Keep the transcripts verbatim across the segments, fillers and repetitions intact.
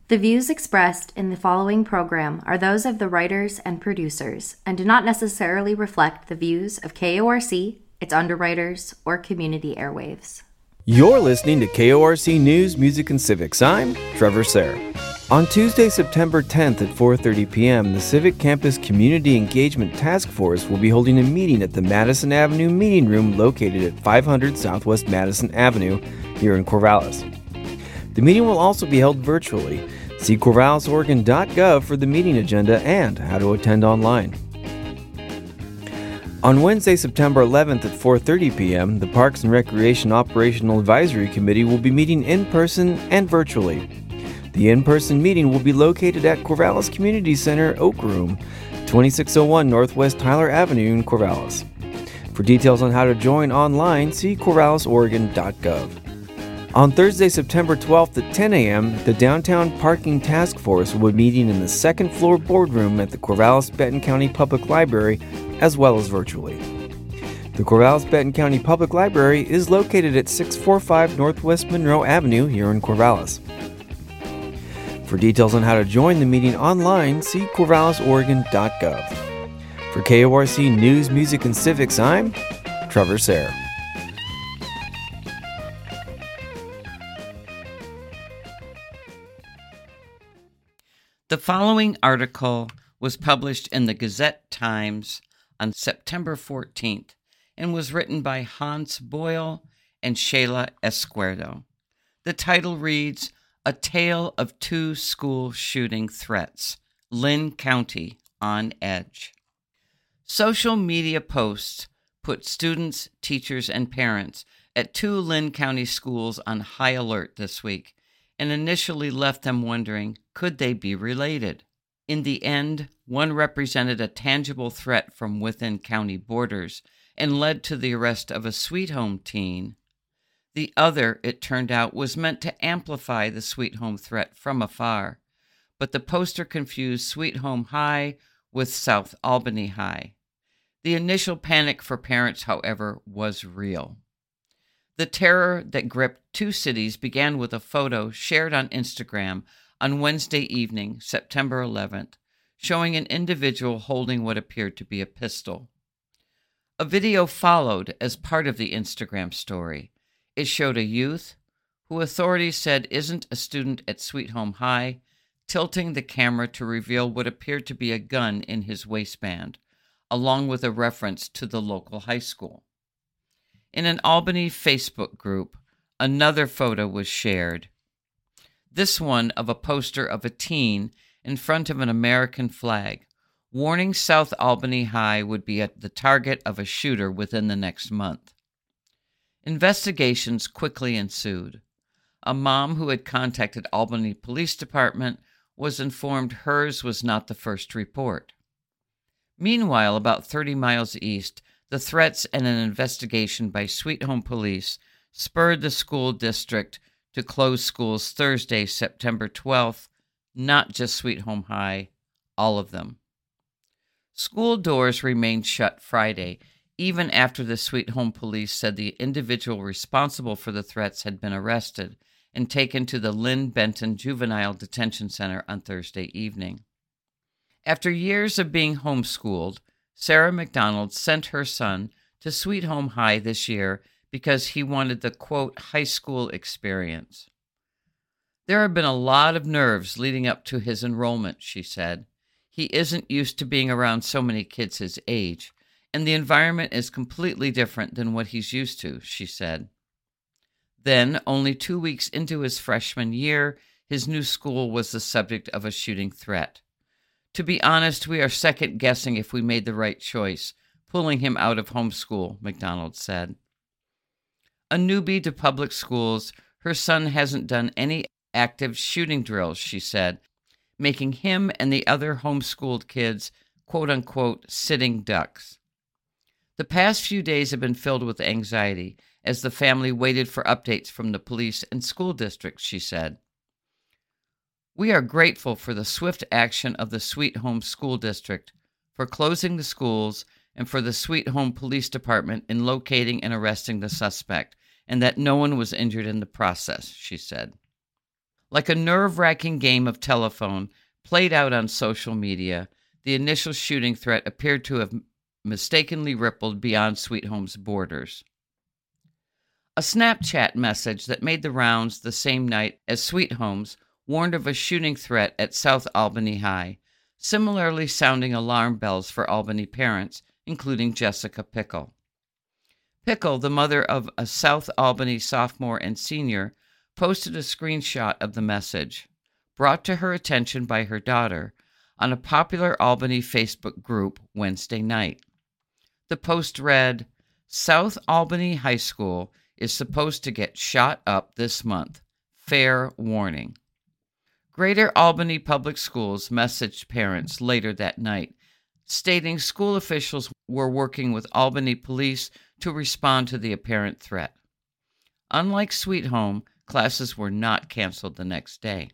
The views expressed in the following program are those of the writers and producers and do not necessarily reflect the views of K O R C, its underwriters, or Community Airwaves. You're listening to K O R C News, Music, and Civics. I'm Trevor Sayre. On Tuesday, September tenth at four thirty p.m., the Civic Campus Community Engagement Task Force will be holding a meeting at the Madison Avenue Meeting Room located at five hundred Southwest Madison Avenue here in Corvallis. The meeting will also be held virtually. See corvallis oregon dot gov for the meeting agenda and how to attend online. On Wednesday, September eleventh at four thirty p.m., the Parks and Recreation Operational Advisory Committee will be meeting in person and virtually. The in-person meeting will be located at Corvallis Community Center, Oak Room, twenty-six oh one Northwest Tyler Avenue in Corvallis. For details on how to join online, see corvallis oregon dot gov. On Thursday, September twelfth at ten a.m., the Downtown Parking Task Force will be meeting in the second floor boardroom at the Corvallis-Benton County Public Library, as well as virtually. The Corvallis-Benton County Public Library is located at six forty-five Northwest Monroe Avenue here in Corvallis. For details on how to join the meeting online, see corvallis oregon dot gov. For K O R C News, Music, and Civics, I'm Trevor Sayre. The following article was published in the Gazette-Times on September fourteenth and was written by Hans Boyle and Shayla Esquerdo. The title reads, A Tale of Two School Shooting Threats, Lynn County on Edge. Social media posts put students, teachers, and parents at two Lynn County schools on high alert this week and initially left them wondering, could they be related? In the end, one represented a tangible threat from within county borders and led to the arrest of a Sweet Home teen. The other, it turned out, was meant to amplify the Sweet Home threat from afar, but the poster confused Sweet Home High with South Albany High. The initial panic for parents, however, was real. The terror that gripped two cities began with a photo shared on Instagram on Wednesday evening, September eleventh, showing an individual holding what appeared to be a pistol. A video followed as part of the Instagram story. It showed a youth, who authorities said isn't a student at Sweet Home High, tilting the camera to reveal what appeared to be a gun in his waistband, along with a reference to the local high school. In an Albany Facebook group, another photo was shared. This one of a poster of a teen in front of an American flag, warning South Albany High would be at the target of a shooter within the next month. Investigations quickly ensued. A mom who had contacted Albany Police Department was informed hers was not the first report. Meanwhile, about thirty miles east, the threats and an investigation by Sweet Home Police spurred the school district to close schools Thursday, September twelfth, not just Sweet Home High, all of them. School doors remained shut Friday, even after the Sweet Home Police said the individual responsible for the threats had been arrested and taken to the Lynn Benton Juvenile Detention Center on Thursday evening. After years of being homeschooled, Sarah McDonald sent her son to Sweet Home High this year because he wanted the, quote, high school experience. There have been a lot of nerves leading up to his enrollment, she said. He isn't used to being around so many kids his age, and the environment is completely different than what he's used to, she said. Then, only two weeks into his freshman year, his new school was the subject of a shooting threat. To be honest, we are second-guessing if we made the right choice, pulling him out of homeschool, McDonald said. A newbie to public schools, her son hasn't done any active shooting drills, she said, making him and the other homeschooled kids, quote-unquote, sitting ducks. The past few days have been filled with anxiety as the family waited for updates from the police and school districts, she said. We are grateful for the swift action of the Sweet Home School District, for closing the schools, and for the Sweet Home Police Department in locating and arresting the suspect, and that no one was injured in the process, she said. Like a nerve-wracking game of telephone played out on social media, the initial shooting threat appeared to have mistakenly rippled beyond Sweet Home's borders. A Snapchat message that made the rounds the same night as Sweet Home's warned of a shooting threat at South Albany High, similarly sounding alarm bells for Albany parents, including Jessica Pickle. Pickle, the mother of a South Albany sophomore and senior, posted a screenshot of the message, brought to her attention by her daughter, on a popular Albany Facebook group Wednesday night. The post read, "South Albany High School is supposed to get shot up this month. Fair warning." Greater Albany Public Schools messaged parents later that night, stating school officials were working with Albany police to respond to the apparent threat. Unlike Sweet Home, classes were not canceled the next day.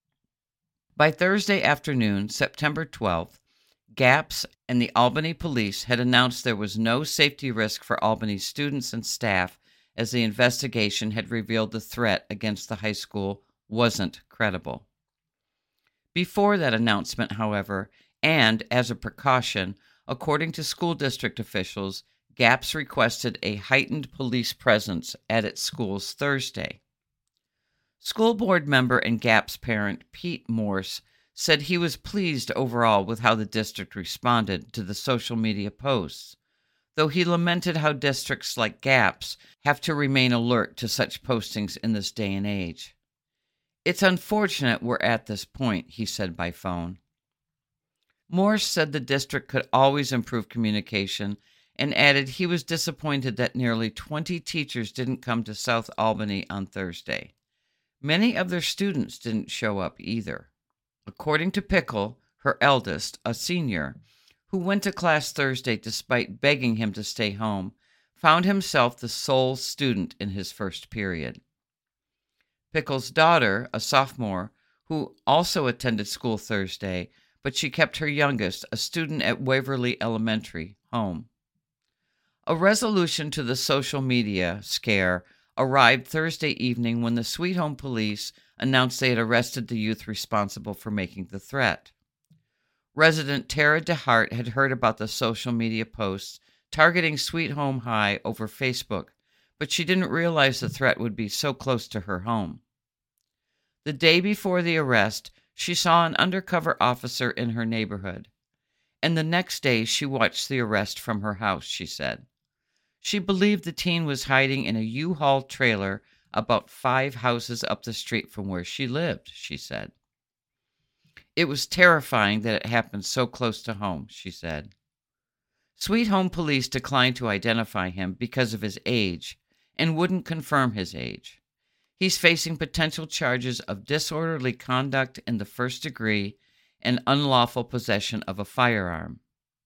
By Thursday afternoon, September twelfth, GAPS and the Albany police had announced there was no safety risk for Albany students and staff, as the investigation had revealed the threat against the high school wasn't credible. Before that announcement, however, and as a precaution, according to school district officials, GAPS requested a heightened police presence at its schools Thursday. School board member and GAPS parent Pete Morse said he was pleased overall with how the district responded to the social media posts, though he lamented how districts like GAPS have to remain alert to such postings in this day and age. "It's unfortunate we're at this point," he said by phone. Morse said the district could always improve communication and added he was disappointed that nearly twenty teachers didn't come to South Albany on Thursday. Many of their students didn't show up either. According to Pickle, her eldest, a senior, who went to class Thursday despite begging him to stay home, found himself the sole student in his first period. Pickle's daughter, a sophomore, who also attended school Thursday, but she kept her youngest, a student at Waverly Elementary, home. A resolution to the social media scare arrived Thursday evening when the Sweet Home police announced they had arrested the youth responsible for making the threat. Resident Tara DeHart had heard about the social media posts targeting Sweet Home High over Facebook, but she didn't realize the threat would be so close to her home. The day before the arrest, she saw an undercover officer in her neighborhood, and the next day she watched the arrest from her house, she said. She believed the teen was hiding in a U-Haul trailer about five houses up the street from where she lived, she said. "It was terrifying that it happened so close to home," she said. Sweet Home police declined to identify him because of his age and wouldn't confirm his age. He's facing potential charges of disorderly conduct in the first degree and unlawful possession of a firearm.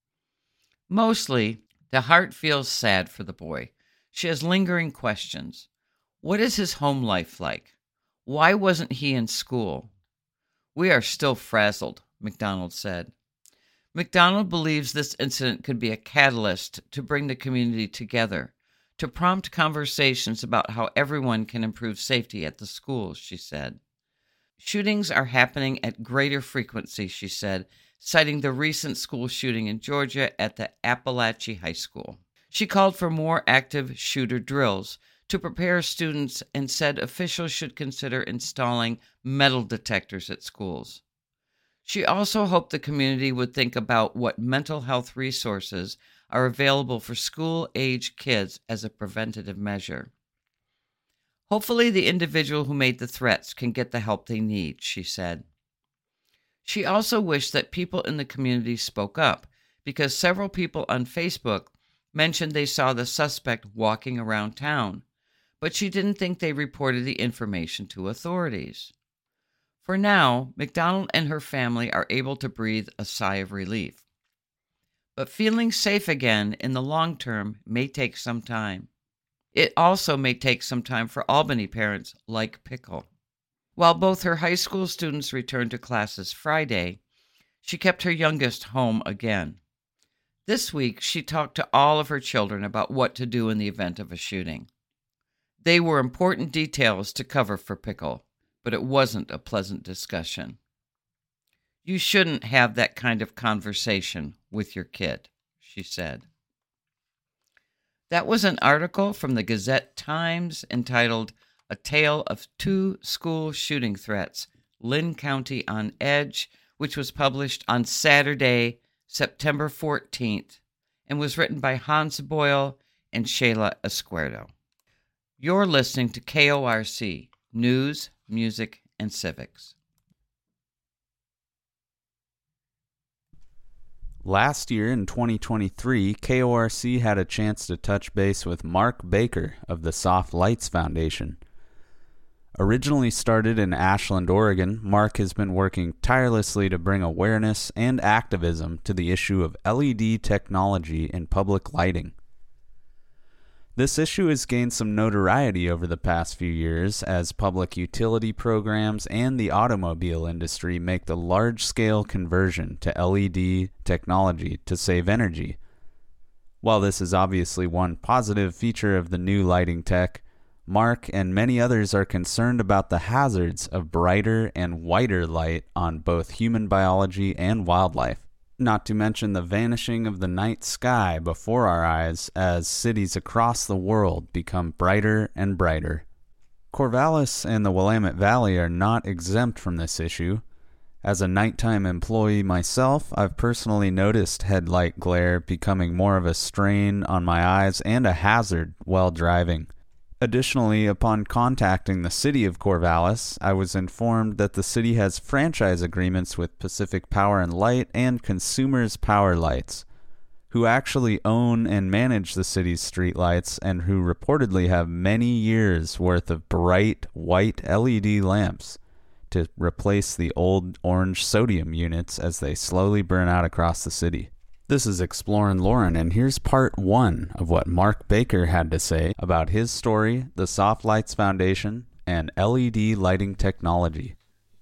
Mostly, DeHart feels sad for the boy. She has lingering questions. What is his home life like? Why wasn't he in school? "We are still frazzled," McDonald said. McDonald believes this incident could be a catalyst to bring the community together, to prompt conversations about how everyone can improve safety at the schools, she said. "Shootings are happening at greater frequency," she said, citing the recent school shooting in Georgia at the Appalachia High School. She called for more active shooter drills to prepare students and said officials should consider installing metal detectors at schools. She also hoped the community would think about what mental health resources are available for school-age kids as a preventative measure. "Hopefully the individual who made the threats can get the help they need," she said. She also wished that people in the community spoke up, because several people on Facebook mentioned they saw the suspect walking around town, but she didn't think they reported the information to authorities. For now, McDonald and her family are able to breathe a sigh of relief. But feeling safe again in the long term may take some time. It also may take some time for Albany parents like Pickle. While both her high school students returned to classes Friday, she kept her youngest home again. This week, she talked to all of her children about what to do in the event of a shooting. They were important details to cover for Pickle. but it wasn't a pleasant discussion. You shouldn't have that kind of conversation with your kid, she said. That was an article from the Gazette-Times entitled A Tale of Two School Shooting Threats, Lynn County on Edge, which was published on Saturday, September fourteenth, and was written by Hans Boyle and Shayla Esquerdo. You're listening to K O R C, News, Music, and Civics. Last year in twenty twenty-three, K O R C had a chance to touch base with Mark Baker of the Soft Lights Foundation. Originally started in Ashland, Oregon, Mark has been working tirelessly to bring awareness and activism to the issue of L E D technology in public lighting. This issue has gained some notoriety over the past few years as public utility programs and the automobile industry make the large-scale conversion to L E D technology to save energy. While this is obviously one positive feature of the new lighting tech, Mark and many others are concerned about the hazards of brighter and whiter light on both human biology and wildlife. Not to mention the vanishing of the night sky before our eyes as cities across the world become brighter and brighter. Corvallis and the Willamette Valley are not exempt from this issue. As a nighttime employee myself, I've personally noticed headlight glare becoming more of a strain on my eyes and a hazard while driving. Additionally, upon contacting the city of Corvallis, I was informed that the city has franchise agreements with Pacific Power and Light and Consumers Power Lights, who actually own and manage the city's streetlights and who reportedly have many years' worth of bright white L E D lamps to replace the old orange sodium units as they slowly burn out across the city. This is Explorin' Lauren, and here's part one of what Mark Baker had to say about his story, the Soft Lights Foundation, and L E D lighting technology.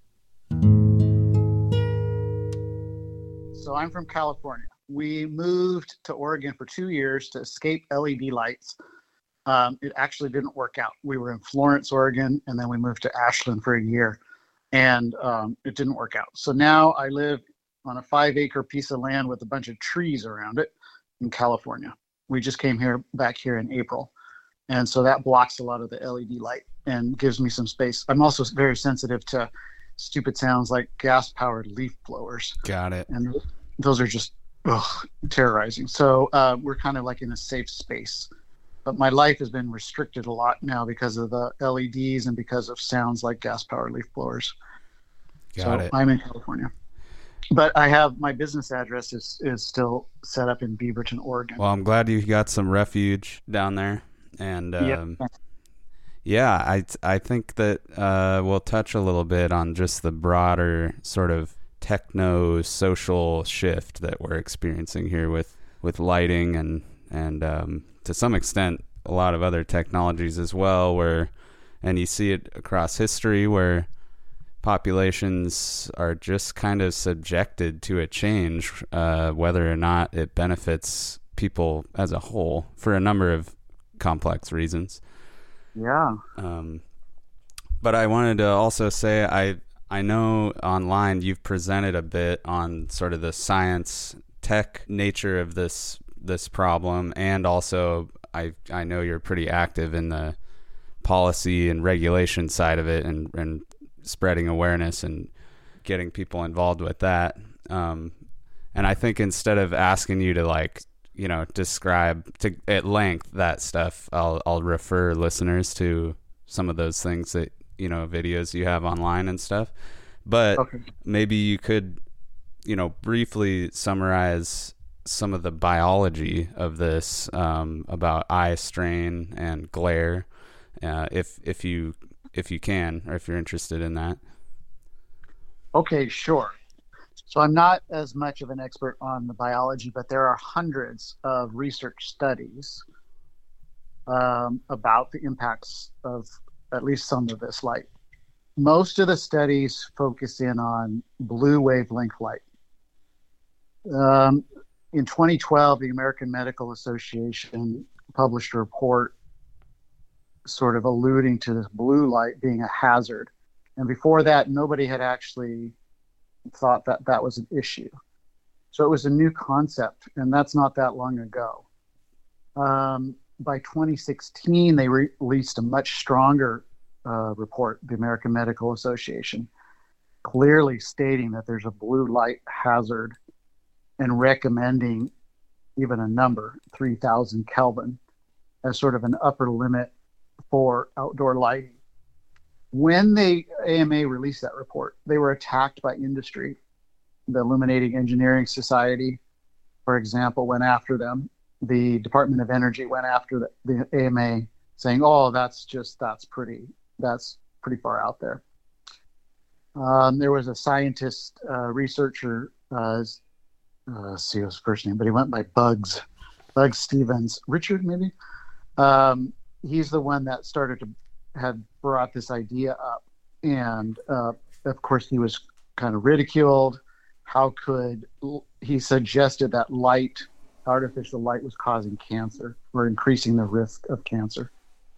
So I'm from California. We moved to Oregon for two years to escape L E D lights. Um, it actually didn't work out. We were in Florence, Oregon, and then we moved to Ashland for a year, and um, it didn't work out. So now I live on a five acre piece of land with a bunch of trees around it in California. We just came here back here in April. And so that blocks a lot of the L E D light and gives me some space. I'm also very sensitive to stupid sounds like gas powered leaf blowers. Got it. And those are just ugh, terrorizing. So uh, we're kind of like in a safe space. But my life has been restricted a lot now because of the L E Ds and because of sounds like gas powered leaf blowers. Got so it. I'm in California. But I have my business address is, is still set up in Beaverton, Oregon. Well, I'm glad you got some refuge down there. And um, yep. yeah, I I think that uh, we'll touch a little bit on just the broader sort of techno-social shift that we're experiencing here with, with lighting and, and um, to some extent a lot of other technologies as well. Where, and you see it across history where populations are just kind of subjected to a change, uh, whether or not it benefits people as a whole for a number of complex reasons. Yeah. Um, but I wanted to also say, I I know online you've presented a bit on sort of the science tech nature of this this problem, and also I I know you're pretty active in the policy and regulation side of it, and and spreading awareness and getting people involved with that. Um, and I think instead of asking you to like, you know, describe to at length that stuff, I'll, I'll refer listeners to some of those things that, you know, videos you have online and stuff, but okay. Maybe you could, you know, briefly summarize some of the biology of this, um, about eye strain and glare, uh, if, if you, if you can, or if you're interested in that. Okay, sure. So I'm not as much of an expert on the biology, but there are hundreds of research studies um, about the impacts of at least some of this light. Most of the studies focus in on blue wavelength light. Um, in twenty twelve, the American Medical Association published a report sort of alluding to this blue light being a hazard And before that, nobody had actually thought that that was an issue. So it was a new concept, and that's not that long ago. Um, by twenty sixteen, they re- released a much stronger uh, report, the American Medical Association, clearly stating that there's a blue light hazard and recommending even a number, three thousand Kelvin, as sort of an upper limit for outdoor lighting. When the A M A released that report, they were attacked by industry. The Illuminating Engineering Society, for example, went after them. The Department of Energy went after the, the A M A, saying, "Oh, that's just that's pretty that's pretty far out there." Um, there was a scientist, uh, researcher, uh, uh, see his first name, but he went by Bugs, Bugs Stevens, Richard maybe. Um, he's the one that started to had brought this idea up, and uh, of course he was kind of ridiculed. How could he suggested that light, artificial light, was causing cancer or increasing the risk of cancer?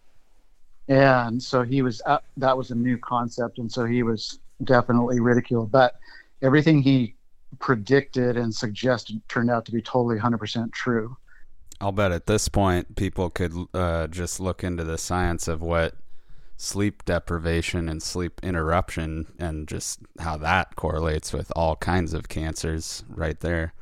And so he was uh, that was a new concept, and so he was definitely ridiculed. But everything he predicted and suggested turned out to be totally one hundred percent true. I'll bet at this point people could uh, just look into the science of what sleep deprivation and sleep interruption and just how that correlates with all kinds of cancers right there.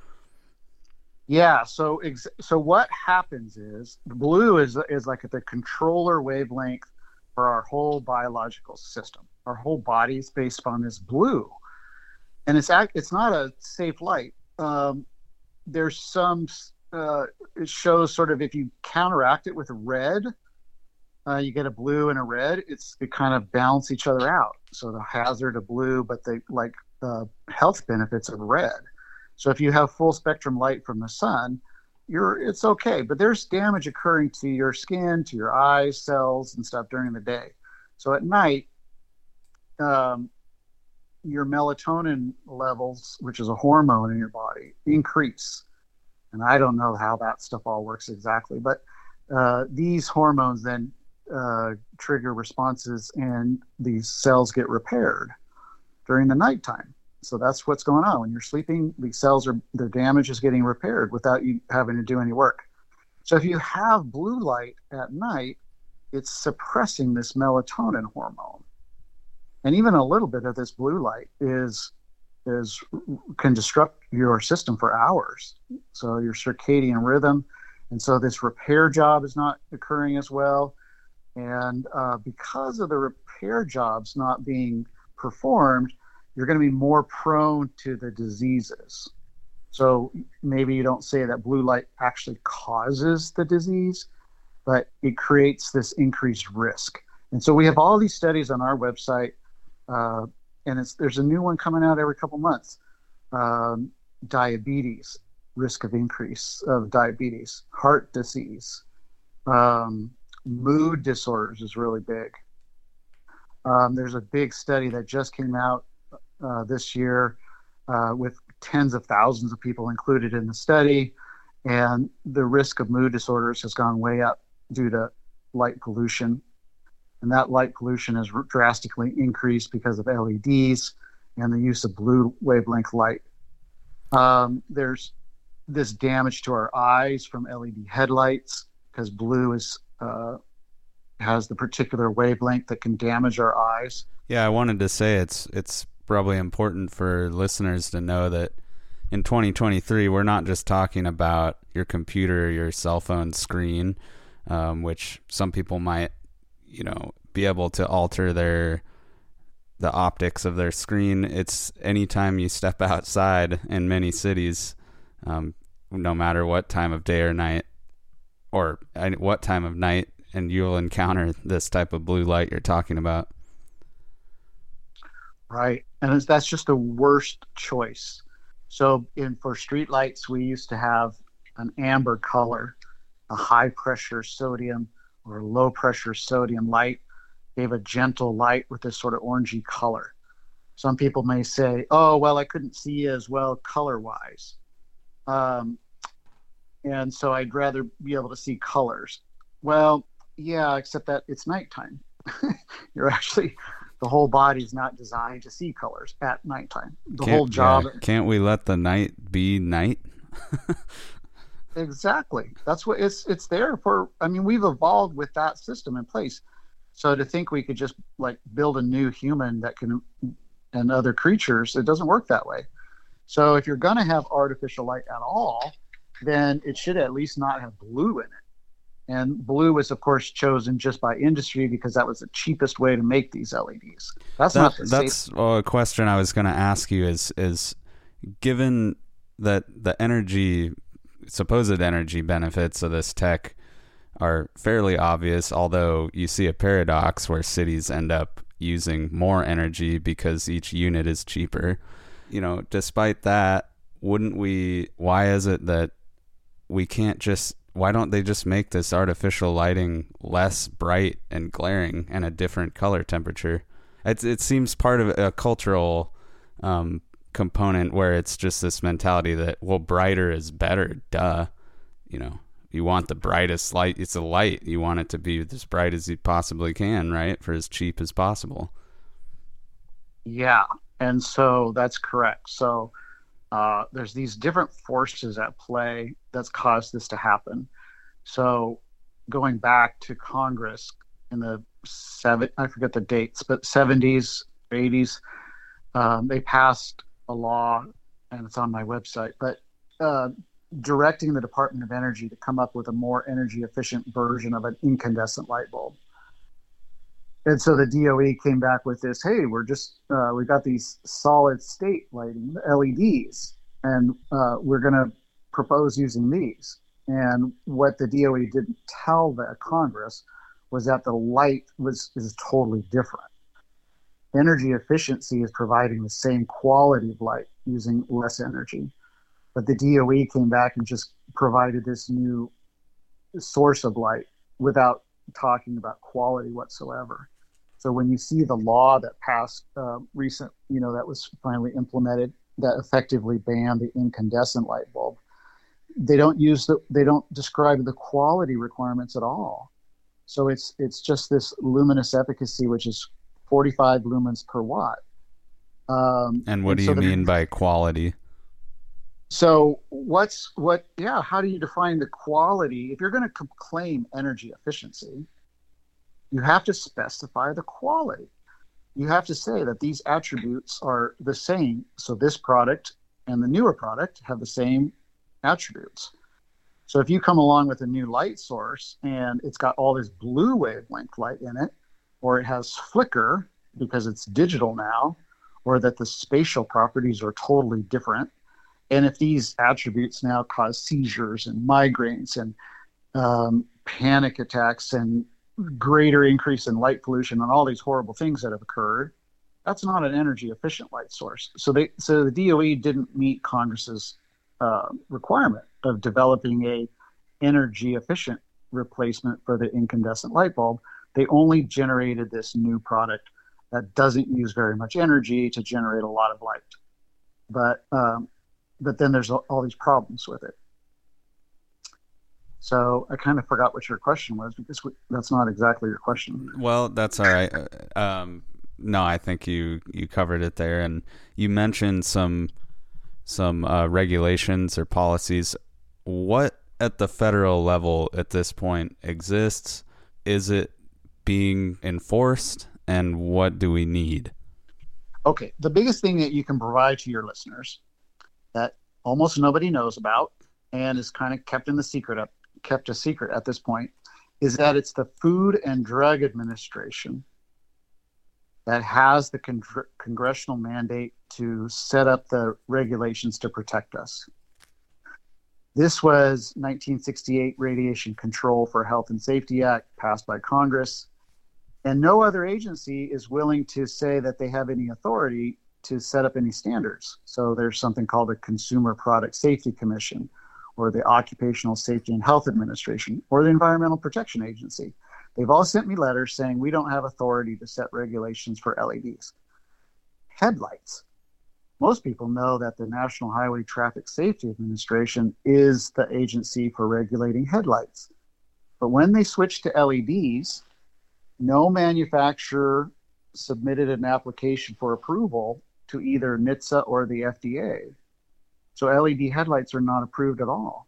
Yeah, so ex- so what happens is blue is is like the controller wavelength for our whole biological system. Our whole body is based on this blue, and it's act- it's not a safe light. Um, there's some uh, it shows sort of if you counteract it with red, uh, you get a blue and a red. It's they kind of balance each other out. So the hazard of blue, but the like the health benefits of red. So if you have full spectrum light from the sun, you're it's okay. But there's damage occurring to your skin, to your eyes, cells, and stuff during the day. So at night, um, your melatonin levels, which is a hormone in your body, increase. And I don't know how that stuff all works exactly, but uh, these hormones then uh, trigger responses, and these cells get repaired during the nighttime. So that's what's going on. When you're sleeping, these cells are, the damage is getting repaired without you having to do any work. So if you have blue light at night, it's suppressing this melatonin hormone. And even a little bit of this blue light is is can disrupt your system for hours. So your circadian rhythm. And so this repair job is not occurring as well. And uh, because of the repair jobs not being performed, you're going to be more prone to the diseases. So maybe you don't say that blue light actually causes the disease, but it creates this increased risk. And so we have all these studies on our website, uh, and it's, there's a new one coming out every couple months. Um, diabetes, risk of increase of diabetes, heart disease, um, mood disorders is really big. Um, there's a big study that just came out Uh, this year uh, with tens of thousands of people included in the study, and the risk of mood disorders has gone way up due to light pollution, and that light pollution has drastically increased because of L E Ds and the use of blue wavelength light. Um, there's this damage to our eyes from L E D headlights because blue is uh, has the particular wavelength that can damage our eyes. Yeah, I wanted to say it's it's probably important for listeners to know that in twenty twenty-three, we're not just talking about your computer, your cell phone screen, um, which some people might, you know, be able to alter their the optics of their screen. It's anytime you step outside in many cities, um, no matter what time of day or night, or what time of night, and you'll encounter this type of blue light you're talking about. Right. And it's, that's just the worst choice. So in for street lights, we used to have an amber color, a high pressure sodium or low pressure sodium light gave a gentle light with this sort of orangey color. Some people may say, oh, well, I couldn't see as well color wise. Um, and so I'd rather be able to see colors. Well, yeah, except that it's nighttime. You're actually The whole body's not designed to see colors at nighttime. The Can't- whole job. yeah, can't we let the night be night? Exactly. That's what it's it's there for. I mean, we've evolved with that system in place. So to think we could just like build a new human that can, and other creatures, it doesn't work that way. So if you're going to have artificial light at all, then it should at least not have blue in it. And blue was, of course, chosen just by industry because that was the cheapest way to make these L E Ds. That's That, not the that's safe. well, a question I was going to ask you is is given that the energy, supposed energy benefits of this tech are fairly obvious, although you see a paradox where cities end up using more energy because each unit is cheaper. You know, despite that, wouldn't we, why is it that we can't just, why don't they just make this artificial lighting less bright and glaring and a different color temperature? It, it seems part of a cultural um, component where it's just this mentality that, well, brighter is better, duh. You know, you want the brightest light. It's a light. You want it to be as bright as you possibly can, right? For as cheap as possible. Yeah. And so that's correct. So uh, there's these different forces at play that's caused this to happen. So going back to Congress in the seven, I forget the dates, but seventies, eighties, um, they passed a law, and it's on my website, but uh, directing the Department of Energy to come up with a more energy efficient version of an incandescent light bulb. And so the D O E came back with this, hey, we're just, uh, we got these solid state lighting, L E Ds, and uh, we're going to propose using these. And what the D O E didn't tell the Congress was that the light was is totally different. Energy efficiency is providing the same quality of light using less energy. But the D O E came back and just provided this new source of light without talking about quality whatsoever. So when you see the law that passed uh, recent, you know, that was finally implemented, that effectively banned the incandescent light bulb, they don't use the, they don't describe the quality requirements at all. So it's it's just this luminous efficacy, which is forty-five lumens per watt. Um, And what and do so you the- mean by quality? So what's what? Yeah, how do you define the quality? If you're going to claim energy efficiency, you have to specify the quality. You have to say that these attributes are the same. So this product and the newer product have the same attributes. So if you come along with a new light source and it's got all this blue wavelength light in it, or it has flicker because it's digital now, or that the spatial properties are totally different, and if these attributes now cause seizures and migraines and um, panic attacks and greater increase in light pollution and all these horrible things that have occurred, that's not an energy efficient light source. So they, so the D O E didn't meet Congress's uh, requirement of developing a energy efficient replacement for the incandescent light bulb. They only generated this new product that doesn't use very much energy to generate a lot of light. But um, but then there's all these problems with it. So I kind of forgot what your question was, because we, that's not exactly your question. Well, that's all right. Uh, Um, no, I think you, you covered it there, and you mentioned some some uh, regulations or policies. What at the federal level at this point exists? Is it being enforced, and what do we need? Okay, the biggest thing that you can provide to your listeners that almost nobody knows about and is kind of kept in the secret up, kept a secret at this point, is that it's the Food and Drug Administration that has the con- congressional mandate to set up the regulations to protect us. This was nineteen sixty-eight Radiation Control for Health and Safety Act passed by Congress, and no other agency is willing to say that they have any authority to set up any standards. So there's something called the Consumer Product Safety Commission, or the Occupational Safety and Health Administration, or the Environmental Protection Agency. They've all sent me letters saying we don't have authority to set regulations for L E Ds. Headlights. Most people know that the National Highway Traffic Safety Administration is the agency for regulating headlights. But when they switched to L E Ds, no manufacturer submitted an application for approval to either N H T S A or the F D A. So L E D headlights are not approved at all.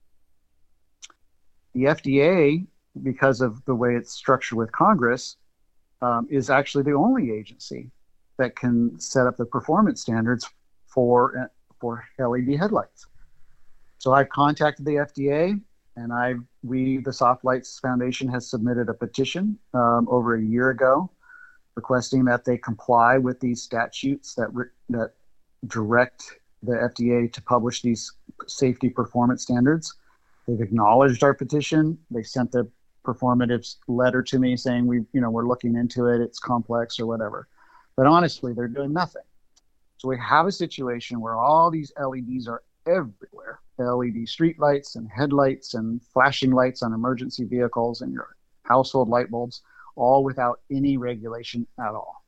The F D A, because of the way it's structured with Congress, um, is actually the only agency that can set up the performance standards for, for L E D headlights. So I contacted the F D A, and I, we, the Soft Lights Foundation, has submitted a petition um, over a year ago requesting that they comply with these statutes that re- that direct the F D A to publish these safety performance standards. They've acknowledged our petition. They sent the performative letter to me saying we, you know, we're looking into it. It's complex or whatever. But honestly, they're doing nothing. So we have a situation where all these L E Ds are everywhere. L E D street lights and headlights and flashing lights on emergency vehicles and your household light bulbs, all without any regulation at all.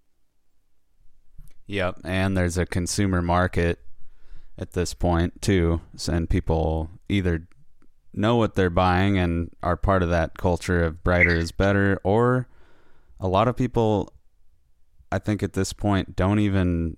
Yep, and there's a consumer market at this point too, and people either know what they're buying and are part of that culture of brighter is better, or a lot of people, I think at this point, don't even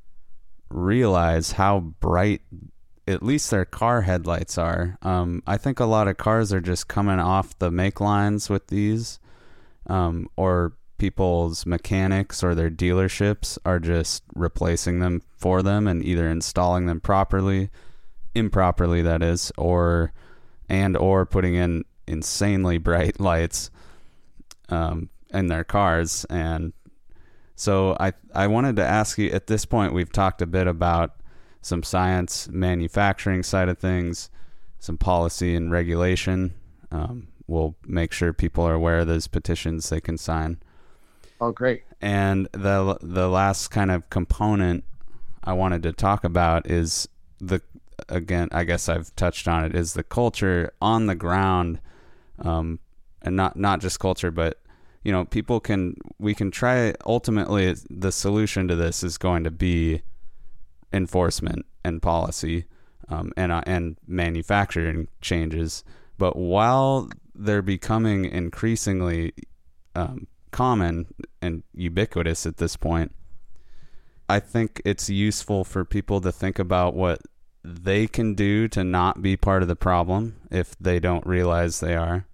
realize how bright at least their car headlights are. Um, I think a lot of cars are just coming off the make lines with these, um, or people's mechanics or their dealerships are just replacing them for them and either installing them properly, improperly that is, or and or putting in insanely bright lights um, in their cars. And so I I wanted to ask you, at this point we've talked a bit about some science, manufacturing side of things, some policy and regulation. Um, we'll make sure people are aware of those petitions they can sign. Oh, great. And the the last kind of component I wanted to talk about is the, again, I guess I've touched on it, is the culture on the ground, um, and not, not just culture, but, you know, people can, we can try, ultimately the solution to this is going to be enforcement and policy, um, and, uh, and manufacturing changes. But while they're becoming increasingly, um, common and ubiquitous at this point, I think it's useful for people to think about what they can do to not be part of the problem if they don't realize they are,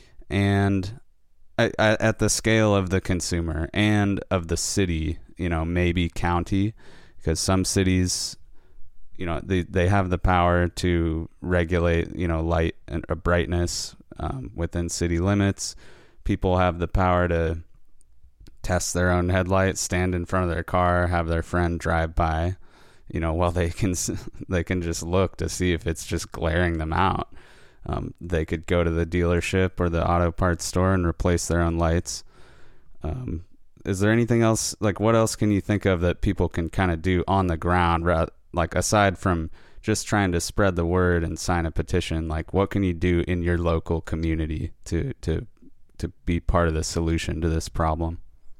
and at, at the scale of the consumer and of the city, you know, maybe county, because some cities, you know, they, they have the power to regulate, you know, light and uh, brightness um, within city limits. People have the power to test their own headlights, stand in front of their car, have their friend drive by, you know, while they can they can just look to see if it's just glaring them out. Um, they could go to the dealership or the auto parts store and replace their own lights. Um, is there anything else, like what else can you think of that people can kind of do on the ground, like aside from just trying to spread the word and sign a petition? Like what can you do in your local community to to to be part of the solution to this problem?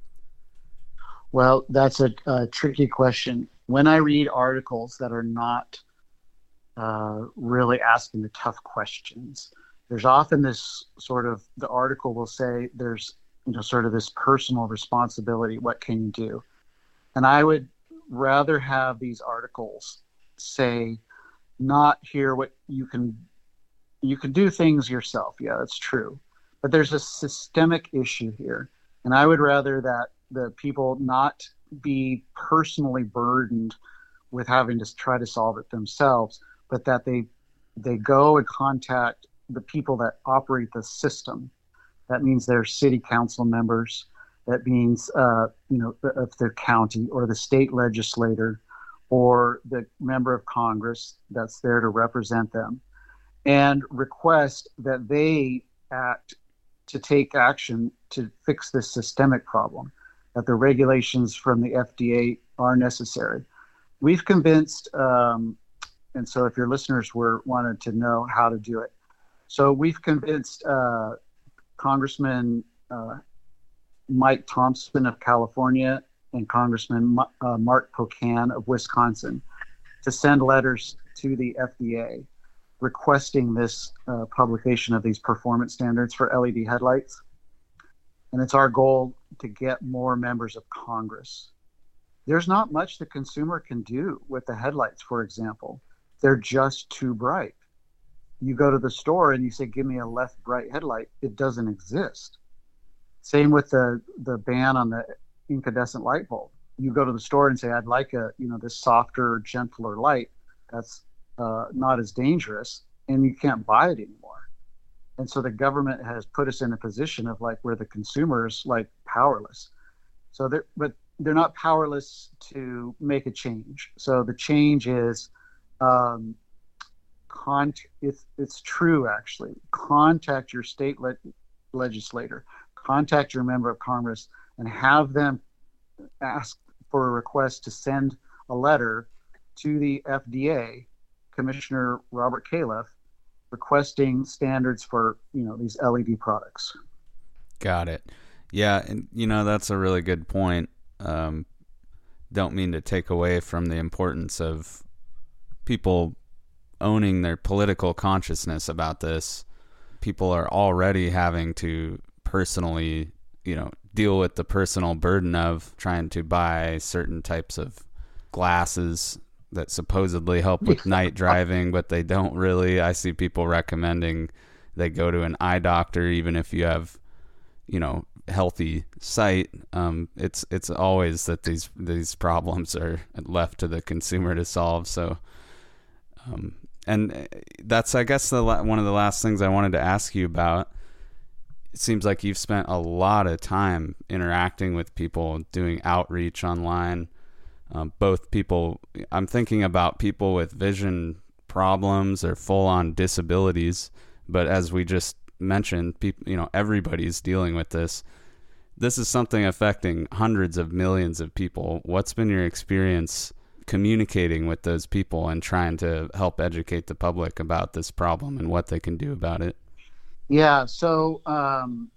Well, that's a, a tricky question. When I read articles that are not uh, really asking the tough questions, there's often this sort of, the article will say there's, you know, sort of this personal responsibility. What can you do? And I would rather have these articles say, not here what you can, you can do things yourself. Yeah, that's true. But there's a systemic issue here. And I would rather that the people not be personally burdened with having to try to solve it themselves, but that they they go and contact the people that operate the system. That means their city council members. That means uh, you know, of the county or the state legislator or the member of Congress that's there to represent them, and request that they act to take action to fix this systemic problem, that the regulations from the F D A are necessary. We've convinced, um, and so if your listeners were wanted to know how to do it, so we've convinced uh, Congressman uh, Mike Thompson of California and Congressman uh, Mark Pocan of Wisconsin to send letters to the F D A requesting this uh, publication of these performance standards for L E D headlights. And it's our goal to get more members of Congress. There's not much the consumer can do with the headlights, for example. They're just too bright. You go to the store and you say, give me a less bright headlight. It doesn't exist. Same with the, the ban on the incandescent light bulb. You go to the store and say, I'd like a, you know, this softer, gentler light that's uh, not as dangerous, and you can't buy it anymore. And so the government has put us in a position of like where the consumer's like powerless. So they're, but they're not powerless to make a change. So the change is, um, con- it's, it's true actually. Contact your state le- legislator, contact your member of Congress, and have them ask for a request to send a letter to the F D A, Commissioner Robert Califf, requesting standards for, you know, these L E D products. Got it. Yeah, and you know, that's a really good point. Um, don't mean to take away from the importance of people owning their political consciousness about this. People are already having to personally, you know, deal with the personal burden of trying to buy certain types of glasses that supposedly help with night driving, but they don't really. I see people recommending they go to an eye doctor, even if you have, you know, healthy sight. Um, it's it's always that these these problems are left to the consumer to solve. So, um, and that's, I guess, the one of the last things I wanted to ask you about. It seems like you've spent a lot of time interacting with people, doing outreach online. Um, both people, I'm thinking about people with vision problems or full-on disabilities, but as we just mentioned, people, you know, everybody's dealing with this. This is something affecting hundreds of millions of people. What's been your experience communicating with those people and trying to help educate the public about this problem and what they can do about it? Yeah, so um,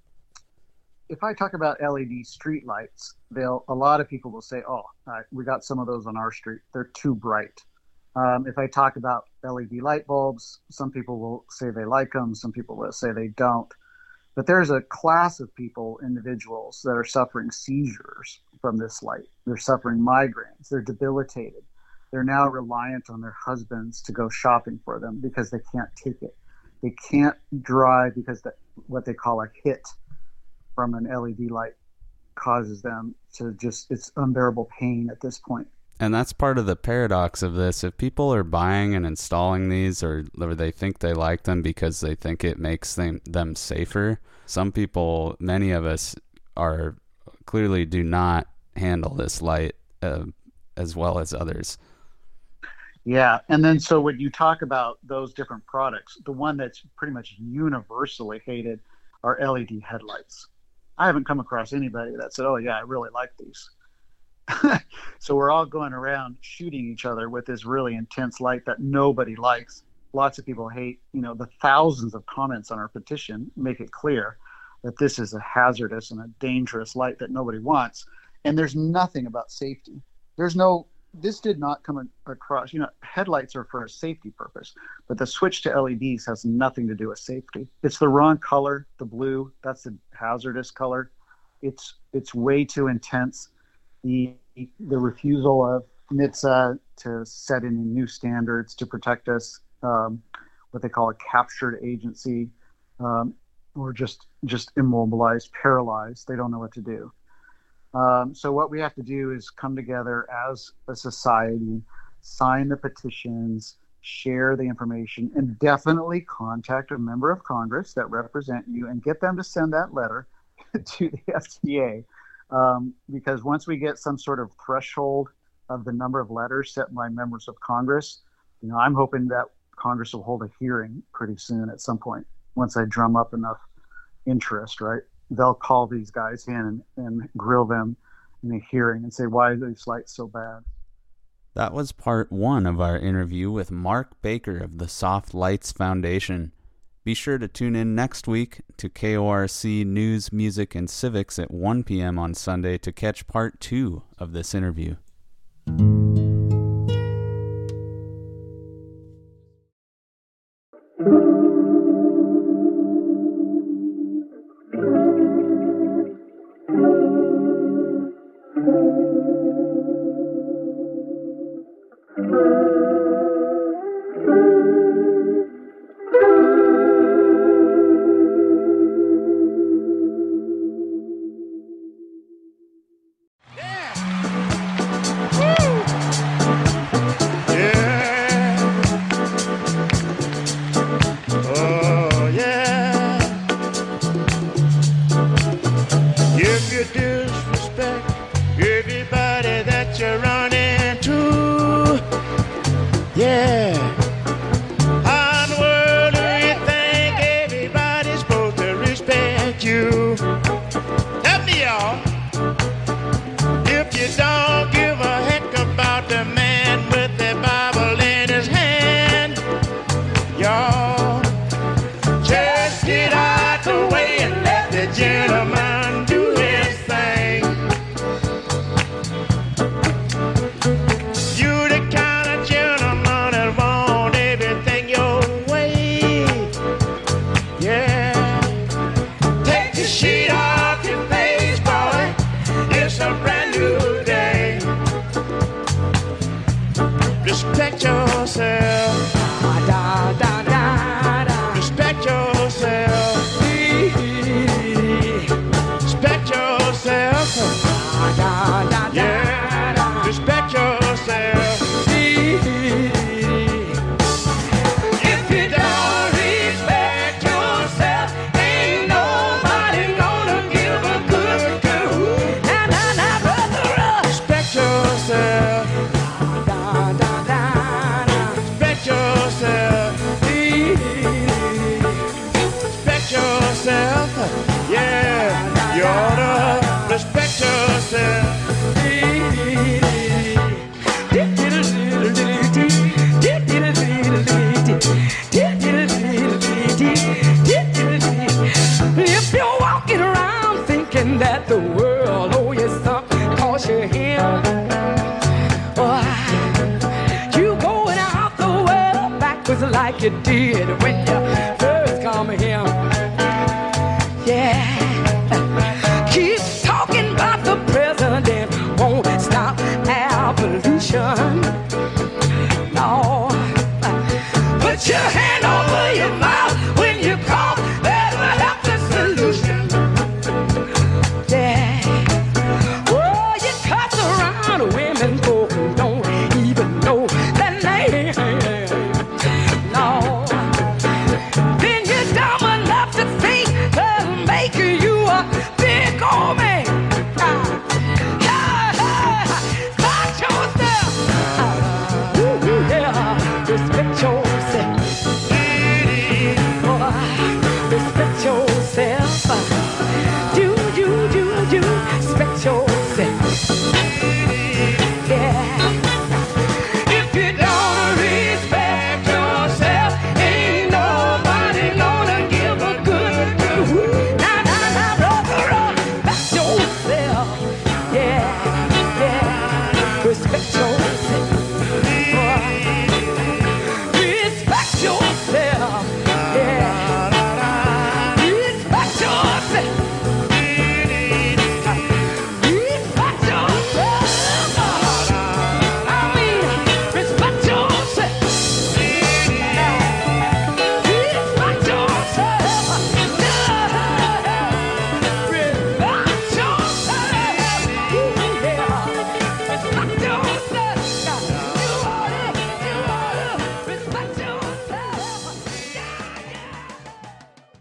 if I talk about L E D street lights, they'll a lot of people will say, "Oh, uh, we got some of those on our street. They're too bright." Um, if I talk about L E D light bulbs, some people will say they like them. Some people will say they don't. But there's a class of people, individuals, that are suffering seizures from this light. They're suffering migraines. They're debilitated. They're now reliant on their husbands to go shopping for them because they can't take it. They can't drive because the, what they call a hit from an L E D light causes them to just, it's unbearable pain at this point. And that's part of the paradox of this. If people are buying and installing these, or, or they think they like them because they think it makes them, them safer, some people, many of us, are clearly do not handle this light uh, as well as others. Yeah, and then so when you talk about those different products, the one that's pretty much universally hated are L E D headlights. I haven't come across anybody that said, "Oh yeah, I really like these." So we're all going around shooting each other with this really intense light that nobody likes. Lots of people hate. You know, the thousands of comments on our petition make it clear that this is a hazardous and a dangerous light that nobody wants. And there's nothing about safety. There's no, this did not come across, you know, headlights are for a safety purpose, but the switch to L E Ds has nothing to do with safety. It's the wrong color, the blue, that's the hazardous color. It's, it's way too intense. The, the refusal of N H T S A to set in new standards to protect us, um, what they call a captured agency, um, or just just immobilized, paralyzed. They don't know what to do. Um, so what we have to do is come together as a society, sign the petitions, share the information, and definitely contact a member of Congress that represent you and get them to send that letter to the F D A. Um, because once we get some sort of threshold of the number of letters set by members of Congress, you know, I'm hoping that Congress will hold a hearing pretty soon at some point. Once I drum up enough interest, right? They'll call these guys in and, and grill them in a hearing and say, why are these lights so bad? That was part one of our interview with Mark Baker of the Soft Lights Foundation. Be sure to tune in next week to K O R C News, Music, and Civics at one p.m. on Sunday to catch part two of this interview. Thank you. Yeah. How in the world do you think everybody's supposed to respect you? Help me, y'all. If you don't give a heck about the man with the Bible in his hand, y'all, just get out the way and let the gentleman do his thing. You the kind of gentleman that want everything your way. Yeah. Take the sheet off your face, boy. It's a brand new day. Respect yourself. Da, da, da, da. Respect yourself. Respect yourself. Da, da, da, yeah. Da. Respect yourself. If you don't respect yourself, ain't nobody gonna give a good good. Na na na, brother. Respect yourself. Da, da, da, da. Respect yourself. Respect yourself. Yeah, you ought to respect yourself. If you're walking around thinking that the world owes you something, cause you're here, oh, you going out the world backwards like you did when you first come here. Yeah. Keep talking about the president, won't stop air pollution. No. Put your hand over your mouth when you cough, that'll help the solution. Yeah. Oh, you cuss around women, folk who don't even know their name. No. Then you're dumb enough to think they'll make you a big old man. Ah. Yeah, yeah. Start yourself. Ah. Ooh, yeah. Respect yourself. Oh, respect yourself. Do, do, do, do. Respect yourself. Yeah. If you don't respect yourself, ain't nobody gonna give a good good. Nah, nah, nah, brother, respect yourself. Yeah, yeah. Respect yourself. Respect yourself. Yeah. Respect yourself. Respect yourself. I mean, respect yourself. Respect yourself. Respect yourself. Ooh, yeah. Respect yourself. You ought to, you ought to respect yourself. Yeah, yeah.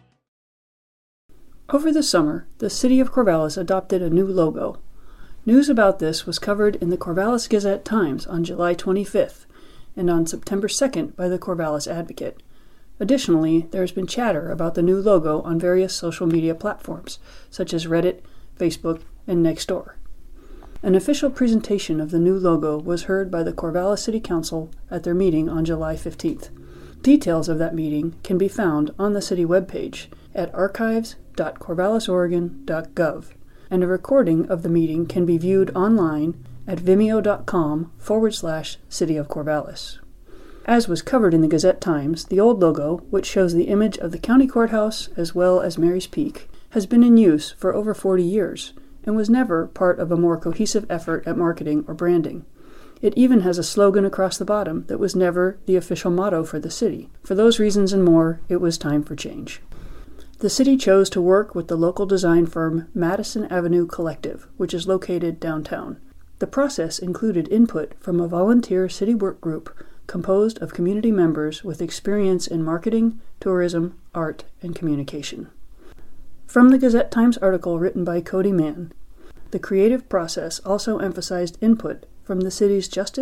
Over the summer, the city of Corvallis adopted a new logo. News about this was covered in the Corvallis Gazette-Times on July twenty-fifth and on September second by the Corvallis Advocate. Additionally, there has been chatter about the new logo on various social media platforms, such as Reddit, Facebook, and Nextdoor. An official presentation of the new logo was heard by the Corvallis City Council at their meeting on July fifteenth. Details of that meeting can be found on the city webpage at archives dot corvallis oregon dot gov, and a recording of the meeting can be viewed online at vimeo.com forward slash City of Corvallis. As was covered in the Gazette-Times, the old logo, which shows the image of the county courthouse as well as Mary's Peak, has been in use for over forty years and was never part of a more cohesive effort at marketing or branding. It even has a slogan across the bottom that was never the official motto for the city. For those reasons and more, it was time for change. The city chose to work with the local design firm Madison Avenue Collective, which is located downtown. The process included input from a volunteer city work group composed of community members with experience in marketing, tourism, art, and communication. From the Gazette-Times article written by Cody Mann, the creative process also emphasized input from the city's Justice,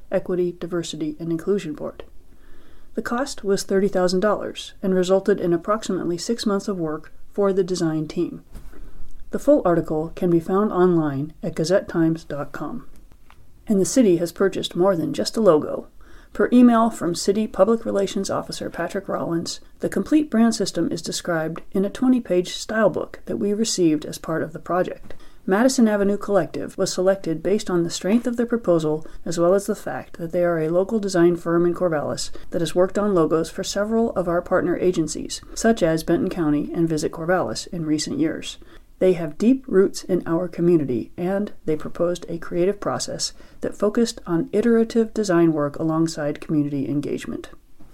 Equity, Diversity, and Inclusion Board. The cost was thirty thousand dollars and resulted in approximately six months of work for the design team. The full article can be found online at gazette times dot com. And the city has purchased more than just a logo. Per email from City Public Relations Officer Patrick Rollins, the complete brand system is described in a twenty-page style book that we received as part of the project. Madison Avenue Collective was selected based on the strength of their proposal as well as the fact that they are a local design firm in Corvallis that has worked on logos for several of our partner agencies, such as Benton County and Visit Corvallis, in recent years. They have deep roots in our community, and they proposed a creative process that focused on iterative design work alongside community engagement.